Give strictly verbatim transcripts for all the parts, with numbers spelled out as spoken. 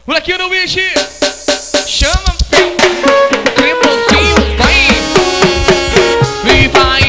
Molequinho no beat. Chama, filho. Cremosinho, vai. E vai.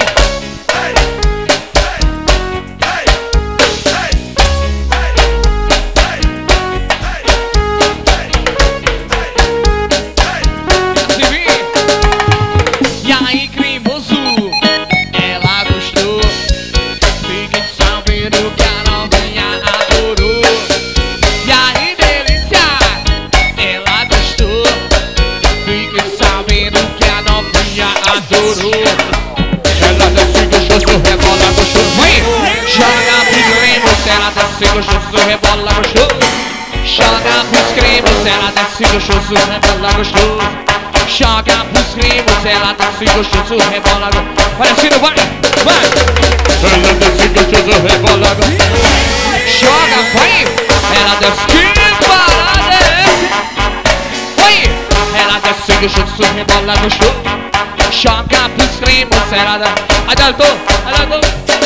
E aí, cremoso, ela gostou. Fiquem sabendo que a novinha adorou. E aí, delícia, ela gostou. Fiquem sabendo que a novinha adorou. Ela desce gostoso, rebola gostoso. Mãe, joga pros cremos, ela desce gostoso, rebola gostoso. Joga pros cremos, ela desce gostoso, rebola gostoso. Joga pros cremos, ela desce gostoso, rebola gostoso. Vai assim, vai, vai. Ela desce gostoso, rebola gostoso. Joga, vai. Ela desce, que parada é essa? Vai. Ela desce gostoso, rebola gostoso. Joga pros cremos, ela desce. Adiantou, adiantou.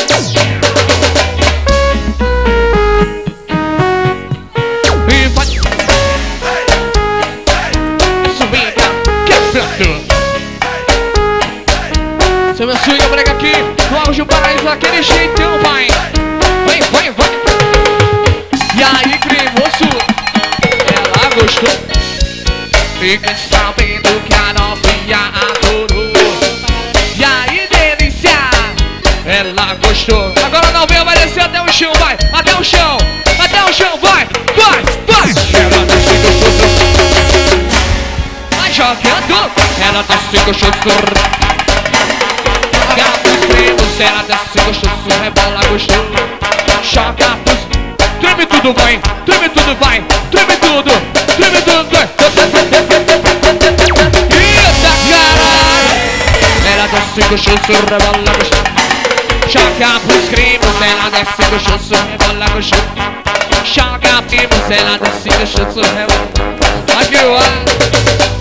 E vai. Subida, quebrando. Você me swinga, brega aqui no auge do paraíso, aquele jeitão, vai. Vai, vai, vai. E aí, cremoso, ela gostou. Fica sabendo que a novinha adorou. E aí, delícia, ela gostou. Agora a novinha vai descer até o chão, vai. Até o chão, até o chão, vai, vai, vai. Ela desce gostoso. Vai jogando, ela desce gostoso. Joga pros cremos, ela desce gostoso, rebola gostoso. Joga pros... Treme tudo, vai, treme tudo, vai. Treme tudo, treme tudo, vai. Eita, caralho. Ela desce gostoso, rebola gostoso. Joga pros cremos, ela desce gostoso, rebola gostoso. Joga primos, ela desce gostoso, rebola. Aqui o ar.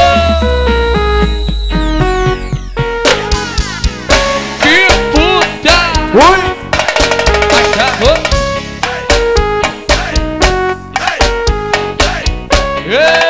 Oi! Acabou! Yeah!